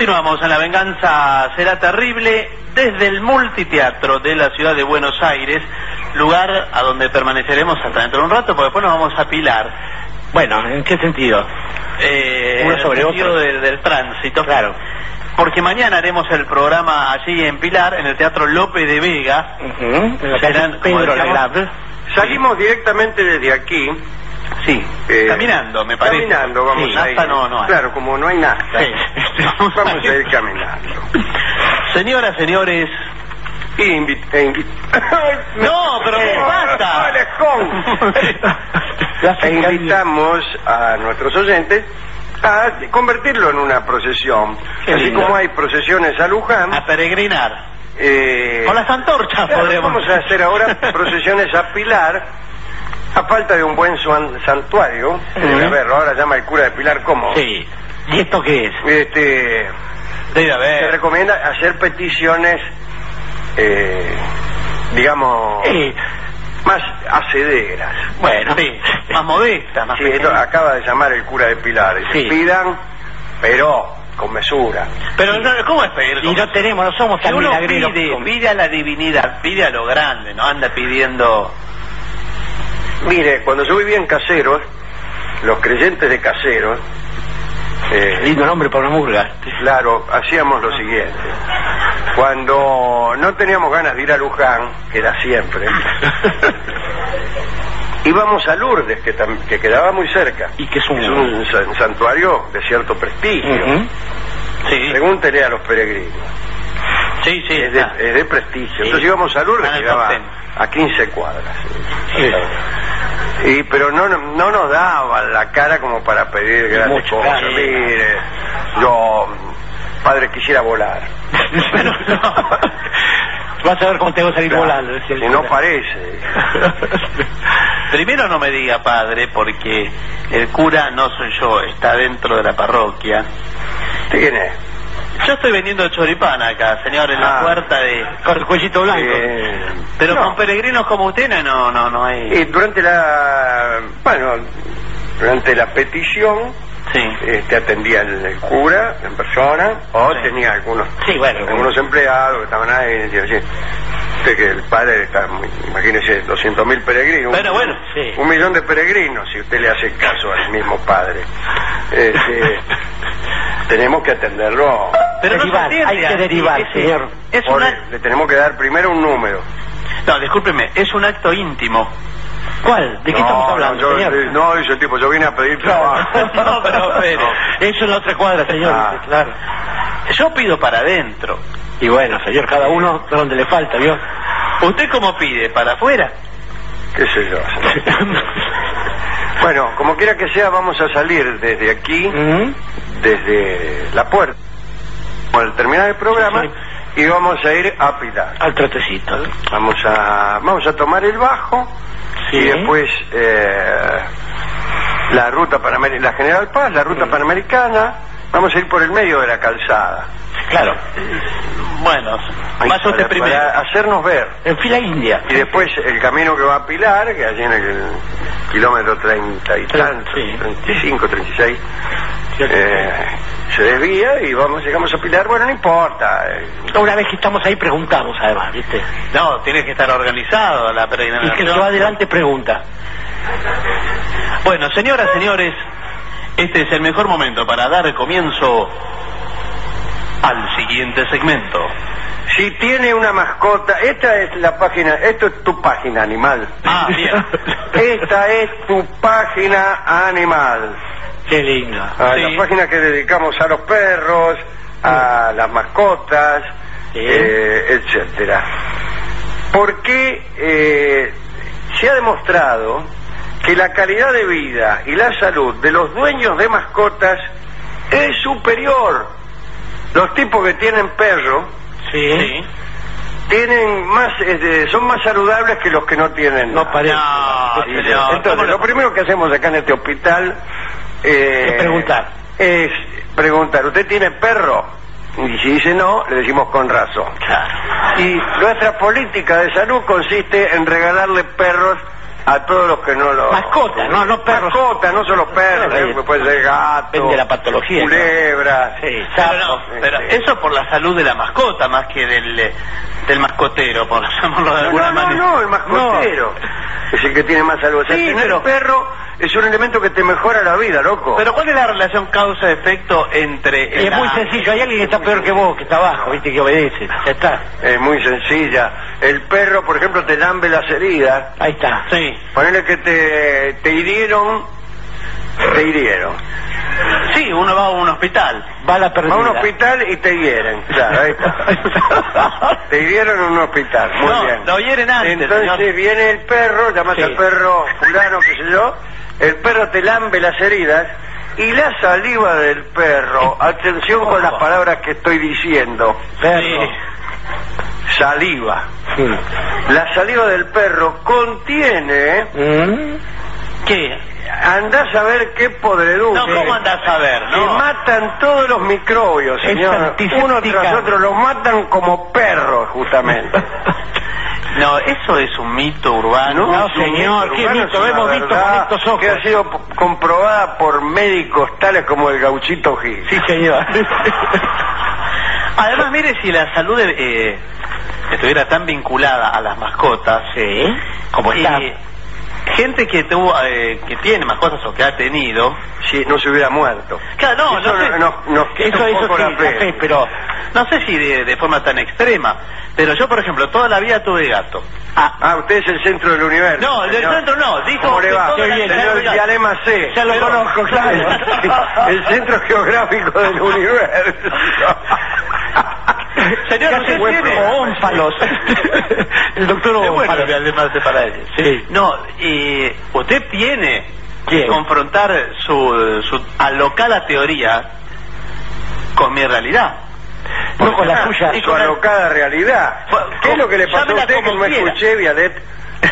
Continuamos en La Venganza Será Terrible desde el Multiteatro de la ciudad de Buenos Aires, lugar a donde permaneceremos hasta dentro de un rato, porque después nos vamos a Pilar. Bueno, ¿en qué sentido? Uno sobre otro. Del tránsito. Claro. Porque mañana haremos el programa allí en Pilar, en el Teatro Lope de Vega. Serán, Pedro Salimos directamente desde aquí. Sí, caminando, me parece. Caminando, vamos a ir. No hay. Claro, como no hay nada. Sí. Vamos a ir caminando. Señoras, señores. No, pero ¿qué pasa? E invitamos a nuestros oyentes a convertirlo en una procesión. Así como hay procesiones a Luján. A peregrinar. Con las antorchas, claro, podríamos. Vamos a hacer ahora procesiones a Pilar. A falta de un buen santuario, debe haberlo. Ahora llama el cura de Pilar, ¿cómo? Sí. ¿Y esto qué es? Debe haber. Se recomienda hacer peticiones, digamos, más hacederas. Bueno, sí, más modestas, más sí, esto acaba de llamar el cura de Pilar. Y sí. Se pidan, pero con mesura. Pero ¿cómo es pedir? Y no tenemos, no somos tan milagreros. Pide a la divinidad, pide a lo grande, no anda pidiendo. Mire, cuando yo vivía en Caseros, los creyentes de Caseros, lindo nombre para una murga. Claro, hacíamos lo siguiente. Cuando no teníamos ganas de ir a Luján, que era siempre, íbamos a Lourdes, que quedaba muy cerca. Y que es un santuario de cierto prestigio. Sí. Pregúntele a los peregrinos. Sí, sí. Es de prestigio. Sí. Entonces íbamos a Lourdes, que quedaba a 15 cuadras. Sí. Pero no nos daban la cara como para pedir grandes cosas. Mire, yo, padre, quisiera volar. Pero no. Vas a ver cómo te va a salir volando. Si no parece. Primero no me diga padre, porque el cura no soy yo, está dentro de la parroquia. ¿Quién es? Yo estoy vendiendo choripán acá, señor, en la puerta de... Con el cuellito blanco. Pero no. Con peregrinos como usted no hay... Y durante la petición, sí. Atendía el cura en persona, o tenía algunos empleados que estaban ahí, y decían, sí, usted que el padre está, imagínese, 200.000 peregrinos. Pero bueno, sí. 1 millón de peregrinos, si usted le hace caso al mismo padre. Tenemos que atenderlo. Pero derivar, hay que derivar, señor. Le tenemos que dar primero un número. No, discúlpeme, es un acto íntimo. ¿Cuál? ¿De qué estamos hablando, señor? No, dice el tipo, yo vine a pedir trabajo. No, pero eso en la otra cuadra, señor. Claro. Yo pido para adentro. Y bueno, señor, cada uno donde le falta, ¿vio? ¿Usted cómo pide? ¿Para afuera? ¿Qué sé yo? Bueno, como quiera que sea, vamos a salir desde aquí, desde la puerta, al terminar el programa, y vamos a ir a Pilar. Al trotecito. Vamos a tomar el bajo, y después la ruta la General Paz, la ruta panamericana. Vamos a ir por el medio de la calzada. Claro. Bueno, vaya usted primero. Para hacernos ver. En fila india. Y después el camino que va a Pilar, que allí en el kilómetro 30 y tanto, 35, 36, se desvía y llegamos a Pilar. Bueno, no importa. Una vez que estamos ahí preguntamos, además, ¿viste? No, tiene que estar organizado la peregrinación. Y que va adelante pregunta. Bueno, señoras, señores, este es el mejor momento para dar comienzo al siguiente segmento. Si tiene una mascota, esta es la página, esto es tu página, animal. Ah, bien. Esta es tu página, animal. Qué lindo. La página que dedicamos a los perros, a las mascotas, etcétera. Porque se ha demostrado que la calidad de vida y la salud de los dueños de mascotas es superior. Los tipos que tienen perro tienen más, son más saludables que los que no tienen. No parece. Entonces, lo primero que hacemos acá en este hospital es preguntar, ¿usted tiene perro? Y si dice no, le decimos con razón. Claro. Y nuestra política de salud consiste en regalarle perros a todos los que no lo... Mascotas, no perros. Mascotas, no solo perros, puede ser gato, depende de la patología, culebra, ¿no? Sí, Pero eso por la salud de la mascota más que del mascotero, por llamarlo de alguna manera. No, el mascotero es el que tiene más salud. O sea, tener pero perro es un elemento que te mejora la vida, loco. Pero ¿cuál es la relación causa-efecto entre... Es muy sencillo, hay alguien que está peor que vos, que está abajo, viste, que obedece, ya está. Es muy sencilla. El perro, por ejemplo, te lambe las heridas. Ahí está. Sí. Ponele que te hirieron. Sí, uno va a un hospital. Va a la perdida. Va a un hospital y te hieren. Claro, ahí está. Te hirieron en un hospital. Muy No, bien. lo hieren antes, Entonces señor. viene el perro, llamas Sí. al perro fulano, qué sé yo. El perro te lambe las heridas y la saliva del perro. Atención con las palabras que estoy diciendo. Perro. Saliva. Sí. La saliva del perro contiene... ¿Qué? Andás a ver qué podredumbre. No, ¿cómo andás a ver? Que No. matan todos los microbios, Es señor. antiséptica. Uno tras otro, los matan como perros, justamente. No, eso es un mito urbano. No, es un señor, ¿qué urbano, mito? es una Hemos visto verdad con estos ojos. que ha sido comprobada por médicos tales como el Gauchito Gil. Sí, señor. Además, mire, si la salud estuviera tan vinculada a las mascotas, Como está. gente que tuvo, que tiene mascotas o que ha tenido, Si no se hubiera muerto. claro, Eso no sé, nos quita un poco la fe. pero... no sé si de forma tan extrema, pero yo, por ejemplo, toda la vida tuve gato. Usted es el centro del universo. No, del señor. centro no, dijo ¿Cómo le que va? toda la vida Señor tuve gato. Dialema C. Ya lo Pero- conozco, claro. El centro geográfico del universo. Señor, ¿Qué hace usted buen tiene programa? Ónfalos. El doctor Es bueno Ónfalos. que además se para él. Sí. No, usted tiene ¿Quién? que confrontar su alocada teoría con mi realidad. No con la suya. Y su alocada realidad. ¿Qué es lo que le pasó a Llámela usted que como no quiera. escuché, Vialet?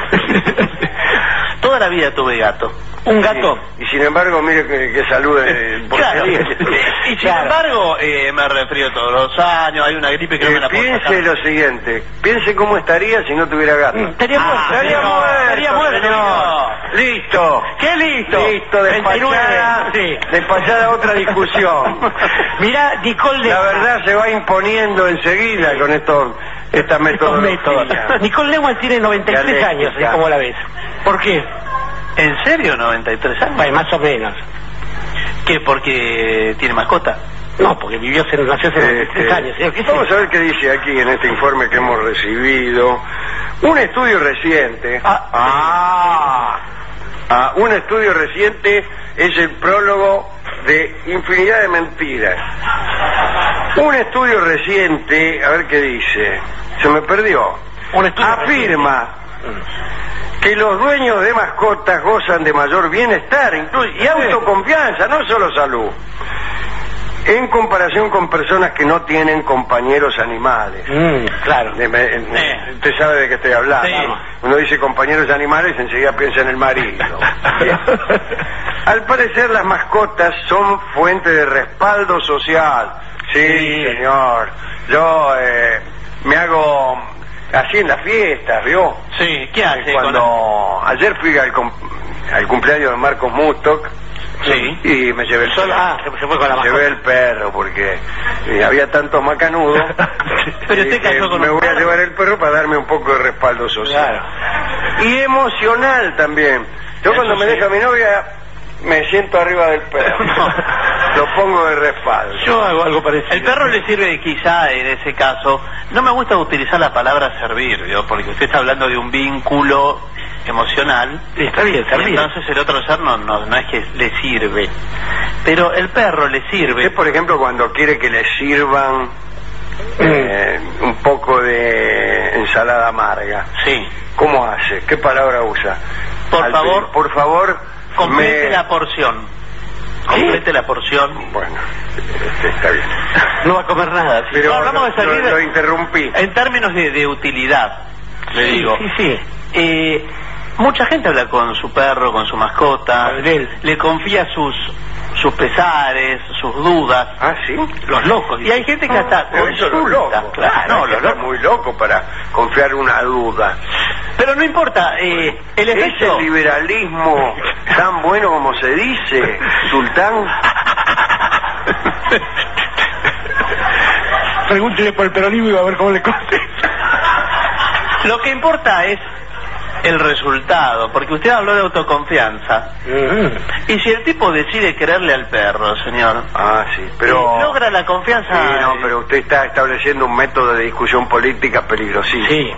Toda la vida tuve gato. Un gato. Y sin embargo, mire que salud Claro. porquería. Y sin Claro. embargo, me resfrío todos los años, hay una gripe que no me la puedo Piense sacar. lo siguiente. Piense cómo estaría si no tuviera gato. Estaría muerto. Estaría señor, muerto, estaría muerto, señor. Listo. ¿Qué listo? Listo, despachada, 29, sí. despachada otra discusión. Mirá, Nicole La verdad se va imponiendo enseguida con esta metodología. Nicole Neumann tiene 93 Dialéctica. años, ¿sí? ¿Cómo la ves? ¿Por qué? ¿En serio 93 años? Bueno, más o menos. ¿Qué? ¿Porque tiene mascota? No, porque nació hace 93 años. Señor. ¿Qué Vamos sé? a ver qué dice aquí en este informe que hemos recibido. Un estudio reciente. Un estudio reciente es el prólogo de infinidad de mentiras. Un estudio reciente, a ver qué dice. Se me perdió. Un estudio Afirma que los dueños de mascotas gozan de mayor bienestar y autoconfianza, no solo salud, en comparación con personas que no tienen compañeros animales. Claro. Usted sabe de qué estoy hablando. Sí. Uno dice compañeros animales y enseguida piensa en el marido. Bien. Al parecer las mascotas son fuente de respaldo social. Sí, señor. Yo me hago así en las fiestas, ¿vio? Sí, ¿qué hace? Ayer fui al cumpleaños de Marcos Mustok. Sí. Y me llevé el perro. Se fue con la Me llevé el perro porque había tantos macanudos. Pero usted Y cayó con me un voy a perro. llevar el perro para darme un poco de respaldo social. Y emocional también. Yo cuando Eso me sí. deja mi novia me siento arriba del perro. Lo pongo de respaldo. Yo hago algo parecido. El perro le sirve quizá en ese caso, no me gusta utilizar la palabra servir, ¿no? Porque usted está hablando de un vínculo emocional. Está bien, Y entonces el otro ser no es que le sirve, pero el perro le sirve. Usted, por ejemplo, cuando quiere que le sirvan un poco de ensalada amarga, Sí. ¿cómo hace? ¿Qué palabra usa? Por favor, por favor, complete la porción. Complete la porción. Bueno, está bien. No va a comer nada. ¿Sí? Pero No, vamos a salir lo interrumpí. En términos de utilidad, le digo. Sí. Mucha gente habla con su perro, con su mascota, Con él. le confía sus pesares, sus dudas. Ah, ¿sí? Los locos. Y hay gente que hasta Pero eso es los locos. Claro, No, los locos muy locos para confiar una duda. Pero no importa, el efecto... Ese liberalismo tan bueno como se dice, Sultán. Pregúntele por el peronismo y va a ver cómo le contesta. Lo que importa es el resultado, porque usted habló de autoconfianza. Y si el tipo decide quererle al perro, señor, Ah, sí, pero... logra la confianza... Sí, no, pero usted está estableciendo un método de discusión política peligrosísimo. Sí.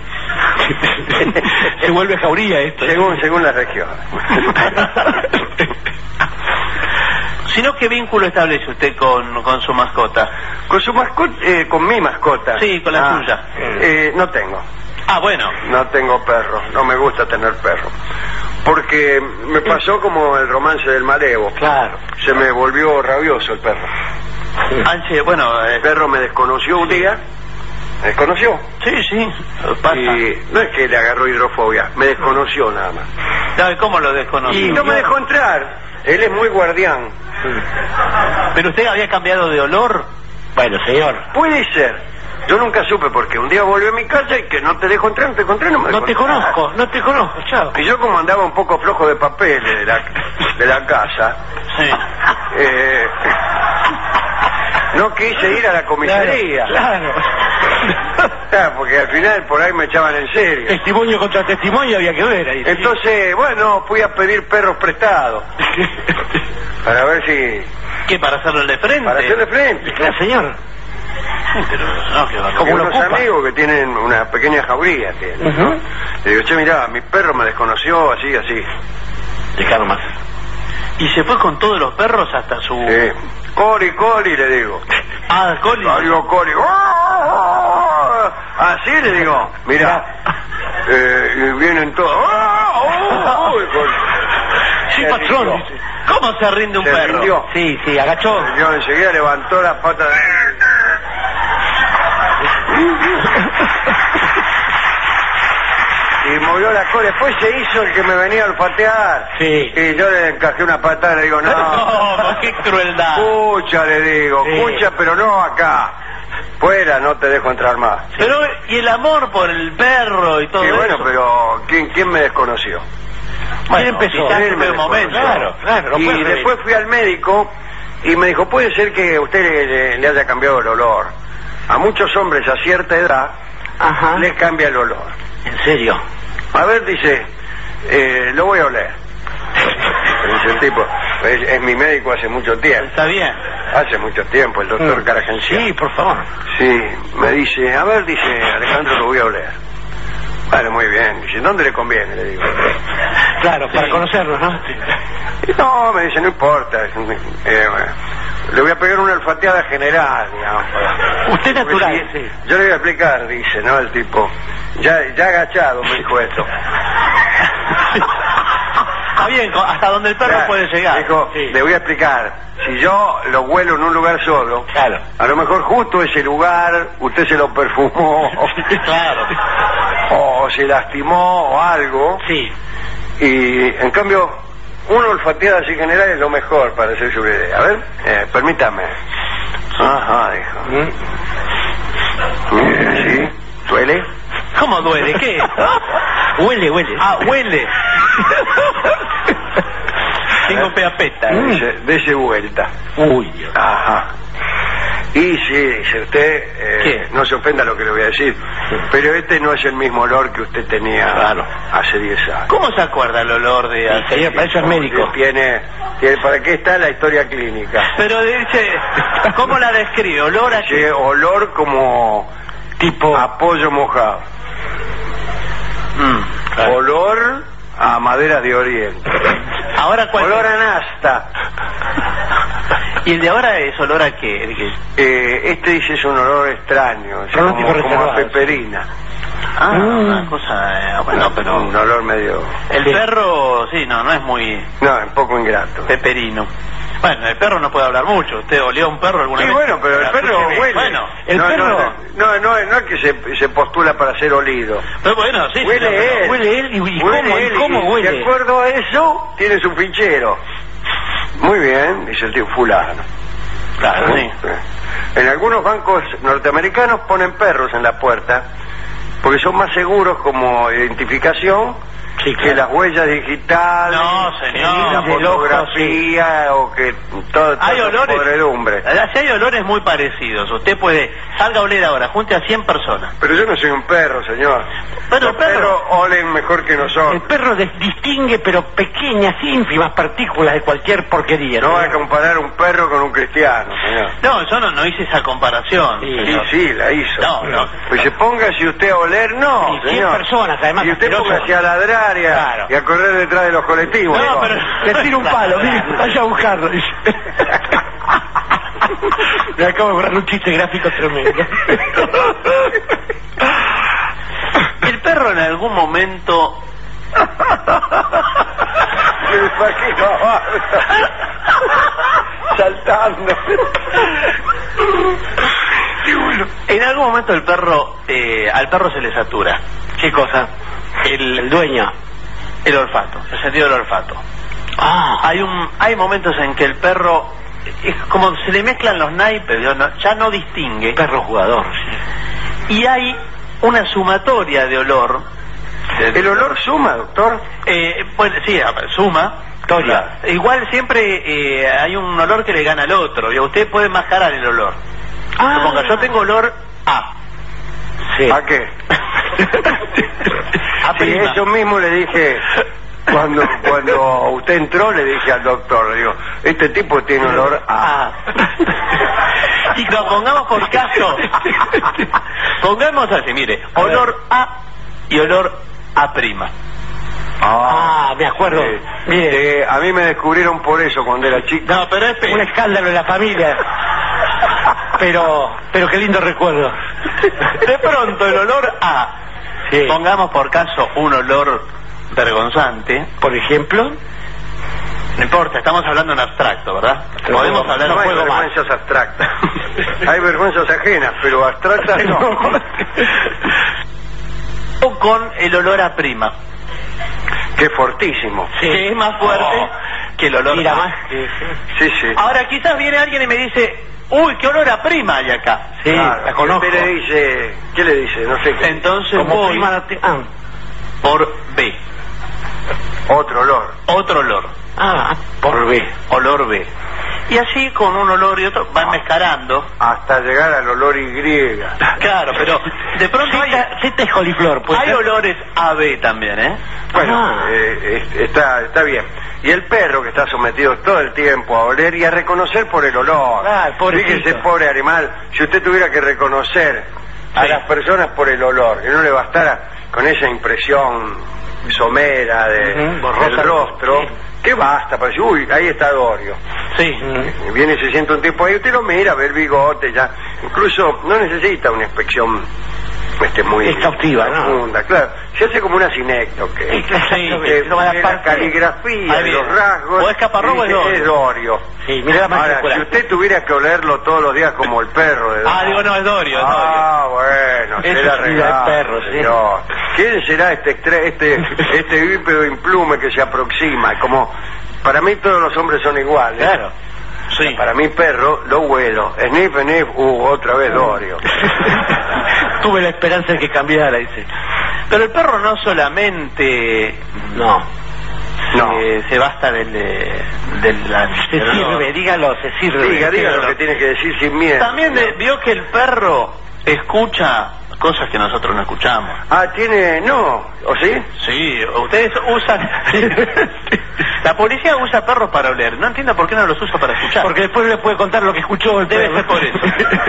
Se vuelve jauría esto. Según la región. Sino, ¿qué vínculo establece usted con su mascota? Con su mascota, con mi mascota. Sí, con la suya. No tengo. Ah, bueno. No tengo perro, no me gusta tener perro. Porque me pasó como el romance del Malevo. Claro. Se me volvió rabioso el perro. Anche, bueno... El perro me desconoció un día. ¿Me desconoció? Sí, pasa. Y no es que le agarró hidrofobia, me desconoció nada más. ¿Sabe cómo lo desconoció? Y no me dejó entrar. Él es muy guardián. ¿Pero usted había cambiado de olor? Bueno, señor. Puede ser. Yo nunca supe porque un día volvió a mi casa y que no te dejo entrar, no te encontré, no me dejó entrar. No te conozco, chao. Y yo como andaba un poco flojo de papel de la casa, Sí. no quise ir a la comisaría. Claro. Claro, porque al final por ahí me echaban en serio. Testimonio contra testimonio había que ver ahí. Entonces, bueno, fui a pedir perros prestados. Para ver si... ¿Qué, para hacerle de frente? Para hacerle frente. Claro, señor. Sí, pero no, que va. Como lo unos ocupa? amigos que tienen una pequeña jauría. Tienen, ¿no? Le digo, che, mirá, mi perro me desconoció así. Dejaron más. ¿Y se fue con todos los perros hasta su... Sí. Coli, le digo. Ah, Coli. Le digo, Coli. Así le digo, mirá. Y vienen todos. Sí, Se patrón. rindió. ¿Cómo se rinde un Se perro? rindió. Sí, agachó. Yo enseguida levantó las patas. Y movió la cola. Después se hizo el que me venía a olfatear. Sí. Y yo le encajé una patada y le digo, no. No, qué crueldad. Escucha, le digo. Sí. Escucha, pero no acá. Fuera, no te dejo entrar más. Pero, ¿y el amor por el perro y todo Y eso? bueno, pero ¿quién me desconoció? Bueno, empezó? quizás Él me fue un momento. desconoció. Claro, no Y puede después fui al médico y me dijo, puede ser que usted le haya cambiado el olor. A muchos hombres a cierta edad Ajá. les cambia el olor. ¿En serio? A ver, dice, lo voy a oler. Dice el tipo, es mi médico hace mucho tiempo. Está bien. Hace mucho tiempo, el doctor Caragenciano. Sí, por favor. Sí, me dice, a ver, dice, Alejandro, lo voy a oler. Bueno, muy bien. Dice, ¿dónde le conviene? Le digo. Claro, para Sí. conocerlos, ¿no? Y no, me dice, no importa. Bueno, le voy a pegar una olfateada general, digamos. Usted natural, Porque sí. Yo le voy a explicar, dice, ¿no? El tipo, ya agachado me dijo esto. Está bien, hasta donde el perro Claro, puede llegar. Dijo, Sí. le voy a explicar. Si yo lo huelo en un lugar solo, Claro. a lo mejor justo ese lugar usted se lo perfumó. Claro. O se lastimó o algo. Sí. Y en cambio, una olfateada así general es lo mejor para hacer su idea. A ver, permítame. Ajá, dijo. ¿Sí? ¿Duele? ¿Cómo duele? ¿Qué? Huele. Ah, huele. Tengo peapeta. Dese vuelta. Uy. Ajá. Y sí, dice usted, ¿Qué? no se ofenda lo que le voy a decir, pero este no es el mismo olor que usted tenía Claro. hace 10 años. ¿Cómo se acuerda el olor de Sí, señor, para eso es médico. Tiene, ¿para qué está la historia clínica? Pero dice, ¿cómo la describe? ¿Olor a qué? Dice, olor como Tipo. a pollo mojado. Claro. Olor a maderas de oriente. Ahora, ¿cuál Olor es? a nasta. ¿Y el de ahora es olor a qué? Este dice es un olor extraño, es Pronóstico como a reservado. peperina. Ah, una cosa... bueno, pero... Un olor medio... El perro, sí, no es muy No, un poco ingrato. peperino. Bueno, el perro no puede hablar mucho. ¿Usted olió a un perro alguna Sí, vez? bueno, pero el perro huele. Bueno, el perro... No es que se postula para ser olido. pero bueno, sí. Huele sí, él. Huele él y Huele cómo, él, y cómo y huele. de acuerdo a eso, tiene su fichero. Muy bien, dice el tío fulano. Claro, sí. En algunos bancos norteamericanos ponen perros en la puerta porque son más seguros como identificación que las huellas digitales, No, señor. la fotografía o que todo Hay olores. podredumbre. Si hay olores muy parecidos, usted puede, salga a oler ahora, junte a 100 personas. Pero yo no soy un perro, señor. Bueno, Los perros olen mejor que nosotros. El perro distingue, pero pequeñas, ínfimas partículas de cualquier porquería. No va a comparar un perro con un cristiano, señor. No, yo no hice esa comparación. Sí, la hizo. No. Pues se póngase usted a oler, no, Y 100 señor. personas, además. Y usted asqueroso. póngase a ladrar y a correr detrás de los colectivos. No, ¿no? pero Le tira un palo, mire, vaya a buscarlo. Dice. Me acabo de borrar un chiste gráfico tremendo. El perro en algún momento... Me imagino saltando. En algún momento el perro, al perro se le satura. ¿Qué cosa? El dueño. El olfato, el sentido del olfato. Ah, Hay momentos en que el perro, es como se le mezclan los naipes, ya no distingue. perro jugador. Y hay una sumatoria de olor. ¿El olor suma, doctor? Pues sí, suma. Toria. Igual siempre hay un olor que le gana al otro. Y usted puede mascarar el olor. Suponga, yo tengo olor a. Sí. ¿A qué? A Sí, prima. eso mismo le dije cuando usted entró, le dije al doctor, le digo, este tipo tiene olor a... Y nos pongamos por caso. Pongamos así, mire, olor a y olor a prima. Ah, me acuerdo. Mire, a mí me descubrieron por eso cuando era chico. No, pero es un escándalo en la familia. Pero qué lindo recuerdo. de pronto el olor a, Sí. pongamos por caso un olor vergonzante. Por ejemplo, No importa, estamos hablando en abstracto, ¿verdad? Pero Podemos no, hablar No un hay juego más. vergüenzas abstractas. Hay vergüenzas ajenas, pero abstractas no. O con el olor a prima, Qué fortísimo. que es más fuerte que el olor mira a. más. Sí, sí. Ahora quizás viene alguien y me dice, uy, qué olor a prima hay acá. Sí, Claro, la conozco. usted le dice, ¿qué le dice? No sé qué. Entonces Como voy prima no te- por B, Otro olor. otro olor, por B. olor B. Y así con un olor y otro van mezclando. Hasta llegar al olor Y. Claro, pero de pronto hay Z es coliflor, pues. olores AB también, ¿eh? Bueno, está bien. Y el perro que está sometido todo el tiempo a oler y a reconocer por el olor. Pobrecito. Fíjese, pobre animal, si usted tuviera que reconocer a Sí. las personas por el olor, que no le bastara con esa impresión somera del borrosa. rostro, Sí. que basta para decir, uy, ahí está Dorio. Sí. Viene y se sienta un tipo ahí, usted lo mira, ve el bigote ya. Incluso no necesita una inspección muy Exhaustiva, ¿no? profunda, claro. Se hace como una sinécdoque. Sí, La caligrafía, Ahí viene. los rasgos. O es Caparrobo, dice, es es Dorio. Dorio. Sí, mira la Ahora, matrícula. si usted tuviera que olerlo todos los días como el perro de Dorio. Digo, no, es Dorio, es Dorio. Ah, bueno, Ese será sí, regalo, el perro, sí. señor. ¿Quién será este bípedo implume que se aproxima? Como, para mí todos los hombres son iguales. Claro. Sí. Para mi perro, lo huelo. Sniff, sniff, otra vez Dorio. Tuve la esperanza de que cambiara, dice. Pero el perro no solamente No. se basta del Se sirve, dígalo, se sirve. Diga lo que tiene que decir sin miedo. También vio que el perro escucha cosas que nosotros no escuchamos. Ah, tiene... No, ¿o sí? Sí, ustedes usan... La policía usa perros para oler. No entiendo por qué no los usa para escuchar. Porque después le puede contar lo que escuchó el Debe perro. ser por eso.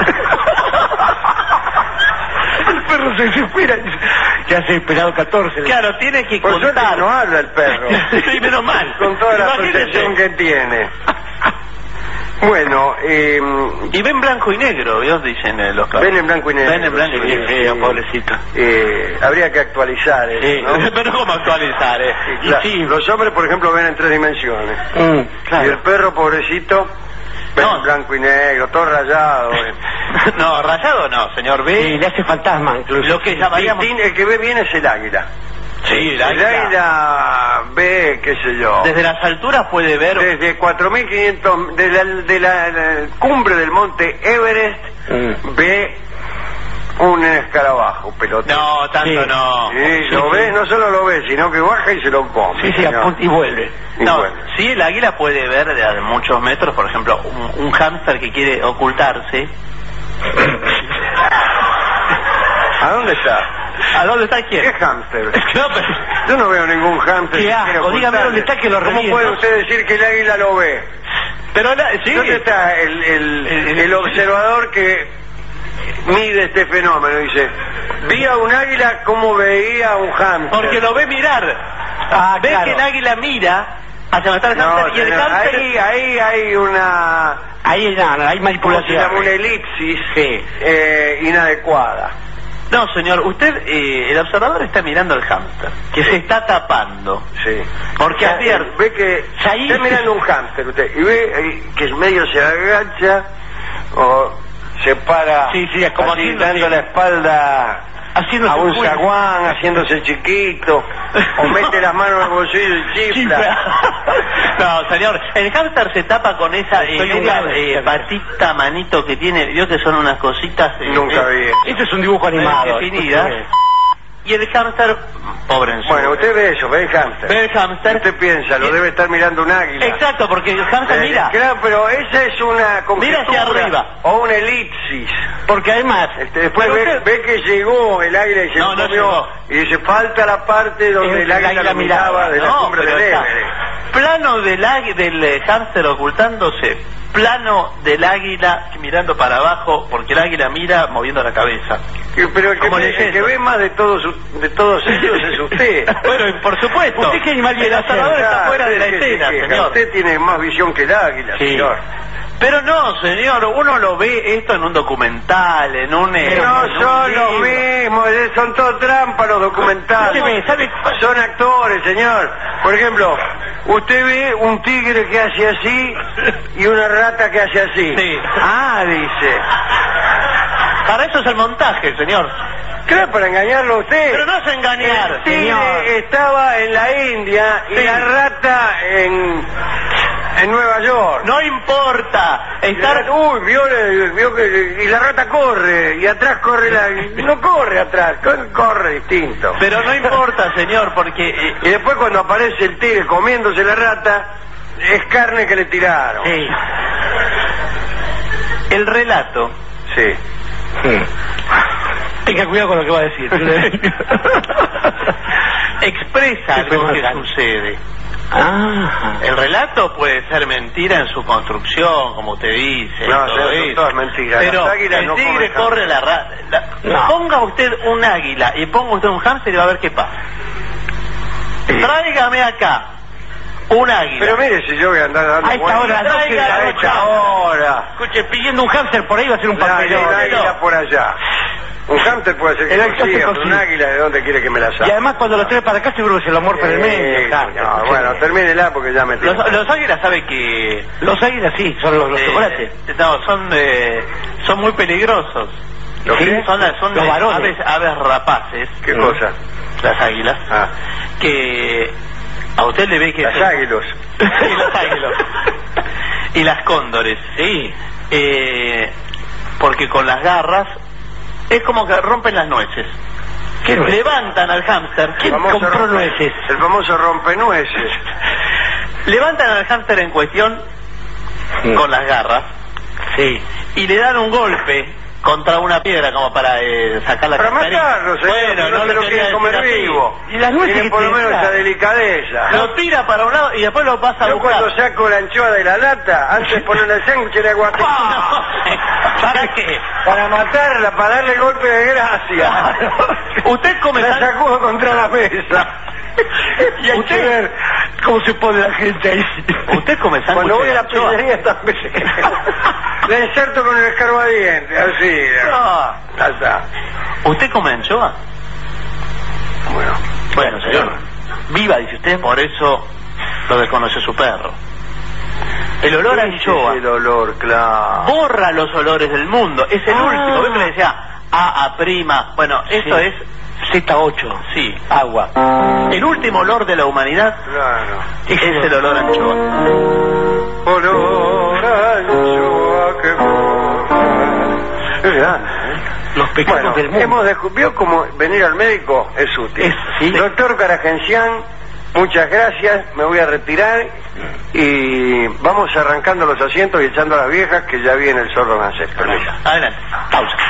El perro se desespera. Ya se ha esperado 14. Claro, tiene que Por suerte contar. no habla el perro. Sí, menos mal. Con toda la Imagínese. percepción que tiene. Bueno, Y ven blanco y negro, Dios dicen los perros. ven en blanco y negro. Ven en blanco y sí, negro. sí. pobrecito. Habría que actualizar eso, Sí. ¿no? Pero ¿cómo actualizar? Y claro, sí. Los hombres, por ejemplo, ven en 3 dimensiones. Claro. Y el perro, pobrecito, ven No. en blanco y negro, todo rayado. No, rayado no, señor. Sí, Ve le hace fantasma incluso. lo que llamaríamos... El que ve bien es el águila. Sí, el El águila. águila ve, qué sé yo, Desde las alturas puede ver... desde 4.500, de la cumbre del monte Everest, ve un escarabajo, pelotón. No, tanto Sí. no. Sí, lo ve, no solo lo ve, sino que baja y se lo come. Sí, señor. y vuelve. Y No, bueno. sí, el águila puede ver de muchos metros, por ejemplo, un hámster que quiere ocultarse. ¿A dónde está? ¿A dónde está quién? ¿Qué hámster? No, pero... Yo no veo ningún hámster. Qué que asco, quiera dígame ocultarse. dónde está que lo ¿Cómo reviento? puede usted decir que el águila lo ve? Pero sí. ¿Dónde está el observador que mide este fenómeno? Dice, vi a un águila como veía a un hámster. Porque lo ve mirar. Ve claro. que el águila mira hacia donde está el No, hámster y el señor, hámster... ahí hay una... Ahí no, hay ¿Cómo se manipulación. llama? Una elipsis Sí. inadecuada. No, señor, usted, el observador está mirando al hámster, que se está tapando. Sí. Porque O sea, ayer... ve que ahí- está mirando un hámster usted y ve que el medio se agacha o se para Sí, sí, es como así, haciendo- dando la espalda Haciéndose a un culo. zaguán, haciéndose chiquito, o mete las manos en el bolsillo y chifla. No, señor, el hámster se tapa con esa Soy un media, hámster. patita, manito que tiene, vio que son unas cositas... Nunca vi eso. Esto es un dibujo animado. definidas. Y el hámster, pobre en su... Bueno, usted ve eso, ve el hámster. ve el hámster... Usted piensa, lo debe estar mirando un águila. Exacto, porque el hámster mira. Claro, pero esa es una Mira hacia conjetura arriba. o una elipsis. Porque además, Después Pero ve, usted- ve que llegó el águila y se No, lo no comió, llegó. y dice, falta la parte donde el águila lo miraba de la No, cumbre pero del está Everest. plano del hámster ocultándose, plano del águila mirando para abajo, porque el águila mira moviendo la cabeza. Pero el Como que leyendo. ve más de todos ellos es usted. Bueno, por supuesto. ¿Usted qué animal el viene a observador hacer? está fuera de la ¿Usted qué se escena, queja? señor. Usted tiene más visión que el águila, Sí. señor. Pero no, señor, uno lo ve esto en un documental, en un... No en un son los libro. mismos, son todo trampa los documentales. Escúcheme, ¿sabe? Son actores, señor. Por ejemplo, usted ve un tigre que hace así y una rata que hace así. Sí. Ah, dice. Para eso es el montaje, señor. Claro, para engañarlo a usted. Pero no es engañar, El tigre señor. estaba en la India y Sí. la rata en Nueva York. No importa estar... Uy, vio que... Y la rata corre, y atrás corre la... No corre atrás, corre distinto. Pero no importa, señor, porque... Y después cuando aparece el tigre comiéndose la rata, es carne que le tiraron. sí. el relato Sí. Tenga cuidado con lo que va a decir. expresa Sí, algo que pero- sucede. Ah. El relato puede ser mentira en su construcción, como usted dice. No, todo son eso. todas mentiras. Pero Las águilas el no tigre comen corre la rata. No. Ponga usted un águila y ponga usted un hámster y va a ver qué pasa. Tráigame acá un águila. Pero mire, si yo voy a andar dando A esta vueltas- hora, a las 12 de la a noche. esta hora. Escuche, pidiendo un hámster por ahí va a ser un papelón. Un águila por allá. Un hámster puede ser que El hámster consiga, pero consigue. un águila, ¿de dónde quiere que me la Y saque? además cuando lo trae para acá seguro que se lo morfa en el medio. Claro, no, escúcheme. bueno, termínela porque ya me tengo. Los águilas saben que... Los águilas sí, son los chocolates. No, son muy peligrosos. ¿Los Sí, qué? son Los varones. aves rapaces. ¿Qué cosa? Las águilas. Ah, Que a usted le ve que... las águilos. Sí, los águilos. Y las cóndores. Sí. Porque con las garras es como que rompen las nueces. ¿Qué nueces? Levantan al hámster. ¿Quién compró nueces? El famoso rompenueces. Levantan al hámster en cuestión con las garras Sí. y le dan un golpe contra una piedra como para sacar la Para cascarilla. matarlo, señor, Bueno, no se lo quería quieren comer decir así. vivo. Y las nueces Tienen que por lo tienen, menos esa claro. delicadeza. Lo tira para un lado y después lo pasa a Yo buscar. cuando saco la anchoa de la lata, antes de ponerle el sándwich le hago así. ¿Para qué? Para matarla, para darle golpe de gracia. Usted come La sándwich. sacudo contra la mesa. Y hay que ver cómo se pone la gente ahí. Usted come sándwich. Cuando voy de a la anchoa. pizzería también. La inserto con el escarbadiente, así. Ah. Ya está. ¿Usted come anchoa? Bueno. Bueno, señor. Viva, dice usted. Por eso lo desconoce su perro. El olor a anchoa El olor, claro. borra los olores del mundo. Es el Ah. último. ¿Ves que le decía A prima? Bueno, esto Sí. es Z8. Sí. Agua. El último olor de la humanidad Claro. es el olor a anchoa. Olor a anchoa que corre. Es grande, ¿eh? Los pecados Bueno, del mundo. vio como venir al médico es útil. ¿sí? Doctor Caragencián, muchas gracias, me voy a retirar y vamos arrancando los asientos y echando a las viejas que ya viene el sordo nacer. Permiso. Adelante. Pausa.